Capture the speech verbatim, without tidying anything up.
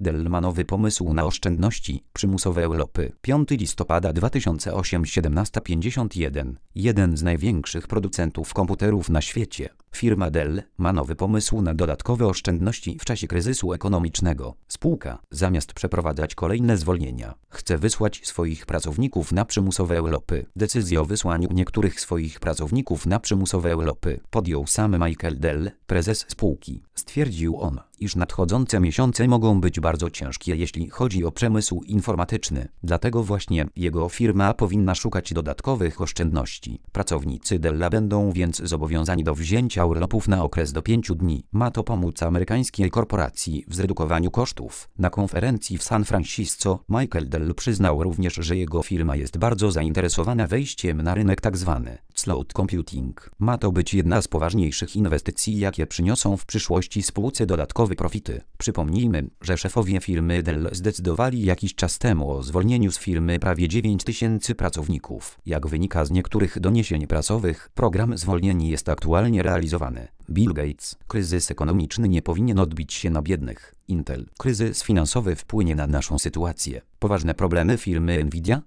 Dell ma nowy pomysł na oszczędności, przymusowe urlopy. piątego listopada dwa tysiące ósmego, siedemnasta pięćdziesiąt jeden. Jeden z największych producentów komputerów na świecie, firma Dell, ma nowy pomysł na dodatkowe oszczędności w czasie kryzysu ekonomicznego. Spółka, zamiast przeprowadzać kolejne zwolnienia, chce wysłać swoich pracowników na przymusowe urlopy. Decyzję o wysłaniu niektórych swoich pracowników na przymusowe urlopy podjął sam Michael Dell, prezes spółki. Stwierdził on, iż nadchodzące miesiące mogą być bardzo ciężkie, jeśli chodzi o przemysł informatyczny. Dlatego właśnie jego firma powinna szukać dodatkowych oszczędności. Pracownicy Della będą więc zobowiązani do wzięcia urlopów na okres do pięciu dni. Ma to pomóc amerykańskiej korporacji w zredukowaniu kosztów. Na konferencji w San Francisco Michael Dell przyznał również, że jego firma jest bardzo zainteresowana wejściem na rynek tzw. cloud computing. Ma to być jedna z poważniejszych inwestycji, jakie przyniosą w przyszłości spółce dodatkowe profity. Przypomnijmy, że szefowie firmy Dell zdecydowali jakiś czas temu o zwolnieniu z firmy prawie dziewięć tysięcy pracowników. Jak wynika z niektórych doniesień prasowych, program zwolnień jest aktualnie realizowany. Bill Gates. Kryzys ekonomiczny nie powinien odbić się na biednych. Intel. Kryzys finansowy wpłynie na naszą sytuację. Poważne problemy firmy Nvidia.